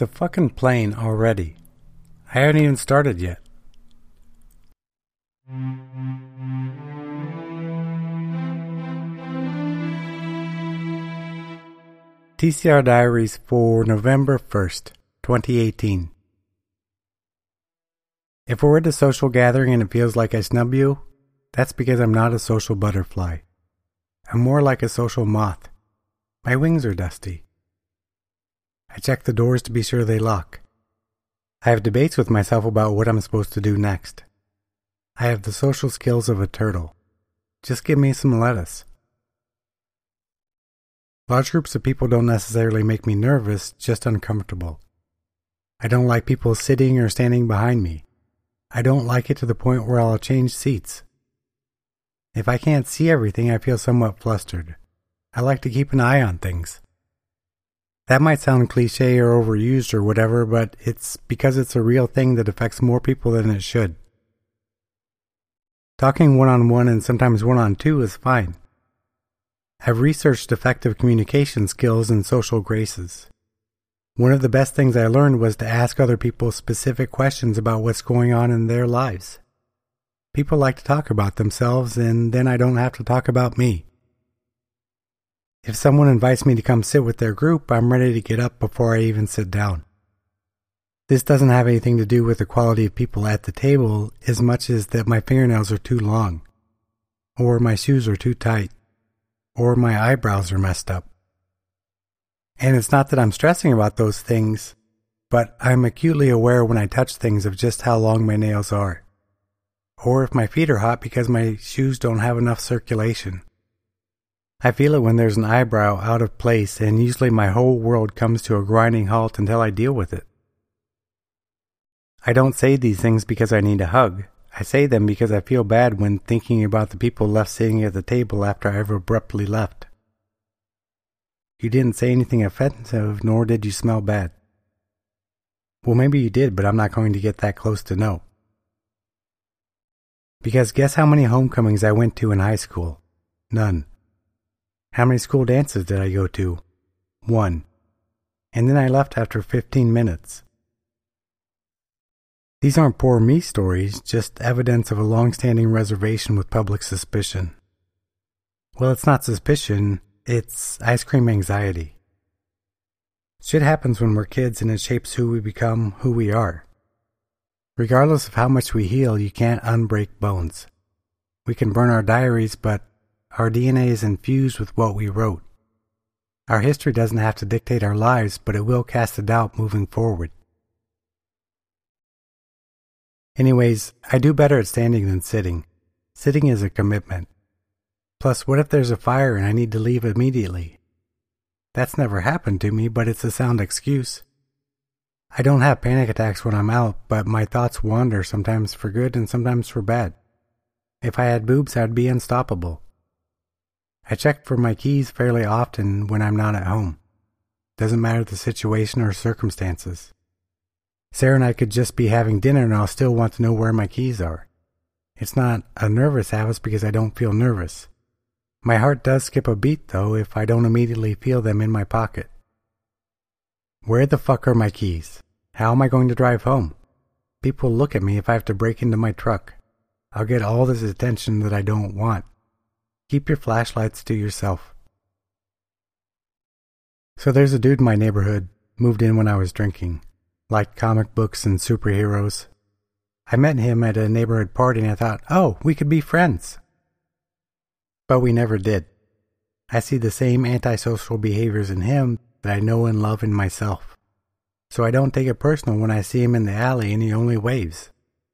It's a fucking plane already. I haven't even started yet. TCR Diaries for November 1st, 2018. If we're at a social gathering and it feels like I snub you, that's because I'm not a social butterfly. I'm more like a social moth. My wings are dusty. I check the doors to be sure they lock. I have debates with myself about what I'm supposed to do next. I have the social skills of a turtle. Just give me some lettuce. Large groups of people don't necessarily make me nervous, just uncomfortable. I don't like people sitting or standing behind me. I don't like it to the point where I'll change seats. If I can't see everything, I feel somewhat flustered. I like to keep an eye on things. That might sound cliche or overused or whatever, but it's because it's a real thing that affects more people than it should. Talking one-on-one and sometimes one-on-two is fine. I've researched effective communication skills and social graces. One of the best things I learned was to ask other people specific questions about what's going on in their lives. People like to talk about themselves, and then I don't have to talk about me. If someone invites me to come sit with their group, I'm ready to get up before I even sit down. This doesn't have anything to do with the quality of people at the table as much as that my fingernails are too long, or my shoes are too tight, or my eyebrows are messed up. And it's not that I'm stressing about those things, but I'm acutely aware when I touch things of just how long my nails are, or if my feet are hot because my shoes don't have enough circulation. I feel it when there's an eyebrow out of place, and usually my whole world comes to a grinding halt until I deal with it. I don't say these things because I need a hug. I say them because I feel bad when thinking about the people left sitting at the table after I've abruptly left. You didn't say anything offensive, nor did you smell bad. Well, maybe you did, but I'm not going to get that close to know. Because guess how many homecomings I went to in high school? None. How many school dances did I go to? 1. And then I left after 15 minutes. These aren't poor me stories, just evidence of a long-standing reservation with public suspicion. Well, it's not suspicion, it's ice cream anxiety. Shit happens when we're kids and it shapes who we become, who we are. Regardless of how much we heal, you can't unbreak bones. We can burn our diaries, but our DNA is infused with what we wrote. Our history doesn't have to dictate our lives, but it will cast a doubt moving forward. Anyways, I do better at standing than sitting. Sitting is a commitment. Plus, what if there's a fire and I need to leave immediately? That's never happened to me, but it's a sound excuse. I don't have panic attacks when I'm out, but my thoughts wander sometimes for good and sometimes for bad. If I had boobs, I'd be unstoppable. I check for my keys fairly often when I'm not at home. Doesn't matter the situation or circumstances. Sarah and I could just be having dinner and I'll still want to know where my keys are. It's not a nervous habit because I don't feel nervous. My heart does skip a beat though if I don't immediately feel them in my pocket. Where the fuck are my keys? How am I going to drive home? People look at me if I have to break into my truck. I'll get all this attention that I don't want. Keep your flashlights to yourself. So there's a dude in my neighborhood, moved in when I was drinking. Liked comic books and superheroes. I met him at a neighborhood party and I thought, oh, we could be friends. But we never did. I see the same antisocial behaviors in him that I know and love in myself. So I don't take it personal when I see him in the alley and he only waves.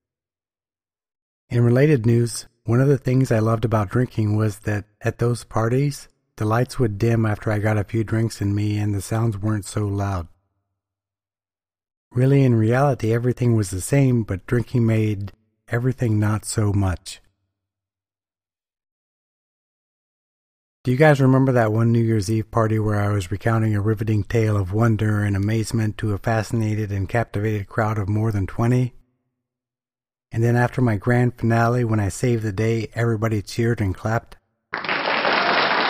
In related news, one of the things I loved about drinking was that at those parties, the lights would dim after I got a few drinks in me and the sounds weren't so loud. Really, in reality, everything was the same, but drinking made everything not so much. Do you guys remember that one New Year's Eve party where I was recounting a riveting tale of wonder and amazement to a fascinated and captivated crowd of more than 20? And then after my grand finale, when I saved the day, everybody cheered and clapped?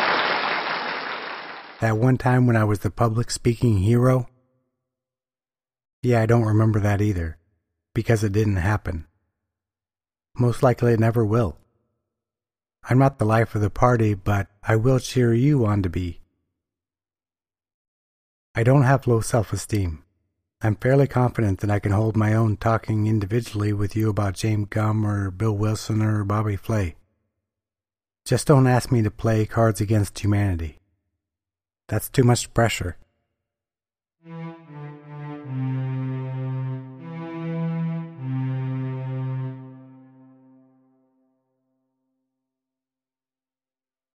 That one time when I was the public speaking hero? Yeah, I don't remember that either, because it didn't happen. Most likely it never will. I'm not the life of the party, but I will cheer you on to be. I don't have low self-esteem. I'm fairly confident that I can hold my own talking individually with you about James Gumb or Bill Wilson or Bobby Flay. Just don't ask me to play Cards Against Humanity. That's too much pressure.